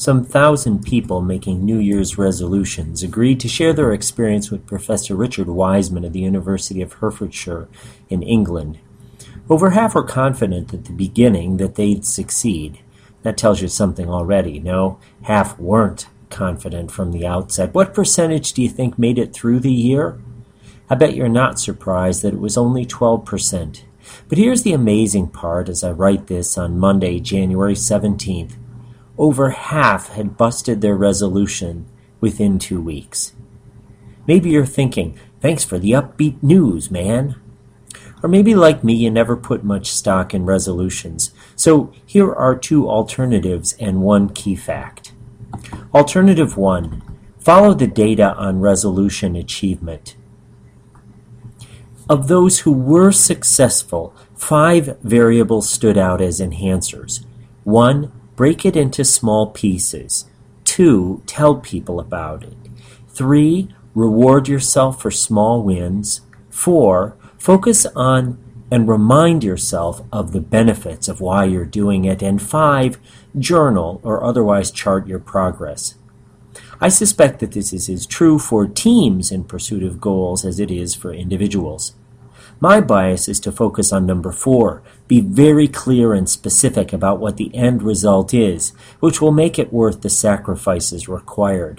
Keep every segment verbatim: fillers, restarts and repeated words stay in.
Some thousand people making New Year's resolutions agreed to share their experience with Professor Richard Wiseman of the University of Hertfordshire in England. Over half were confident at the beginning that they'd succeed. That tells you something already. No, half weren't confident from the outset. What percentage do you think made it through the year? I bet you're not surprised that it was only twelve percent. But here's the amazing part as I write this on Monday, January seventeenth. Over half had busted their resolution within two weeks. Maybe you're thinking, thanks for the upbeat news, man. Or maybe like me, you never put much stock in resolutions. So here are two alternatives and one key fact. Alternative one, follow the data on resolution achievement. Of those who were successful, five variables stood out as enhancers. One, break it into small pieces. Two, tell people about it. Three, reward yourself for small wins. Four, focus on and remind yourself of the benefits of why you're doing it. And five, journal or otherwise chart your progress. I suspect that this is as true for teams in pursuit of goals as it is for individuals. My bias is to focus on number four, be very clear and specific about what the end result is, which will make it worth the sacrifices required.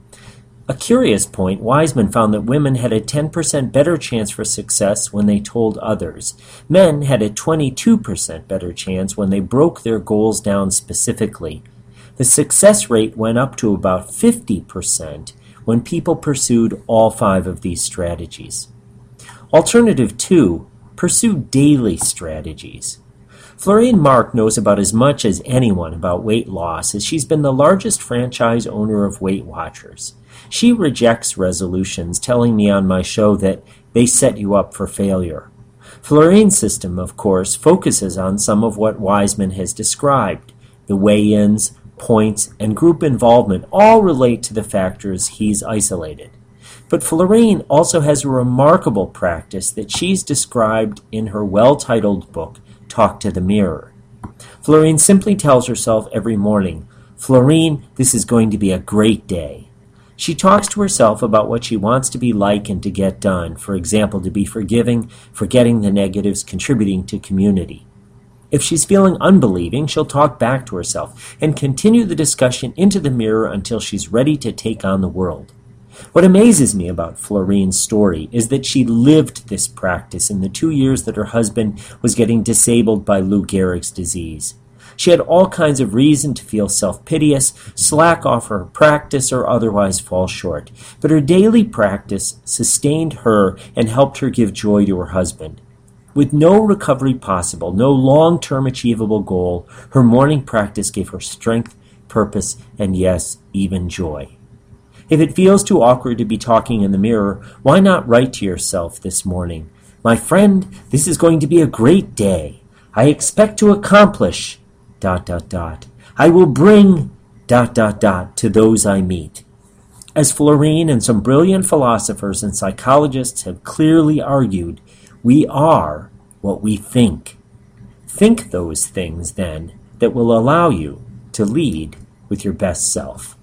A curious point, Wiseman found that women had a ten percent better chance for success when they told others. Men had a twenty-two percent better chance when they broke their goals down specifically. The success rate went up to about fifty percent when people pursued all five of these strategies. Alternative two, pursue daily strategies. Florine Mark knows about as much as anyone about weight loss, as she's been the largest franchise owner of Weight Watchers. She rejects resolutions, telling me on my show that they set you up for failure. Florine's system, of course, focuses on some of what Wiseman has described. The weigh-ins, points, and group involvement all relate to the factors he's isolated. But Florine also has a remarkable practice that she's described in her well-titled book, Talk to the Mirror. Florine simply tells herself every morning, Florine, this is going to be a great day. She talks to herself about what she wants to be like and to get done, for example, to be forgiving, forgetting the negatives, contributing to community. If she's feeling unbelieving, she'll talk back to herself and continue the discussion into the mirror until she's ready to take on the world. What amazes me about Florine's story is that she lived this practice in the two years that her husband was getting disabled by Lou Gehrig's disease. She had all kinds of reason to feel self-piteous, slack off her practice, or otherwise fall short. But her daily practice sustained her and helped her give joy to her husband. With no recovery possible, no long-term achievable goal, her morning practice gave her strength, purpose, and yes, even joy. If it feels too awkward to be talking in the mirror, why not write to yourself this morning, my friend, this is going to be a great day. I expect to accomplish, dot, dot, dot. I will bring, dot, dot, dot, to those I meet. As Florine and some brilliant philosophers and psychologists have clearly argued, we are what we think. Think those things, then, that will allow you to lead with your best self.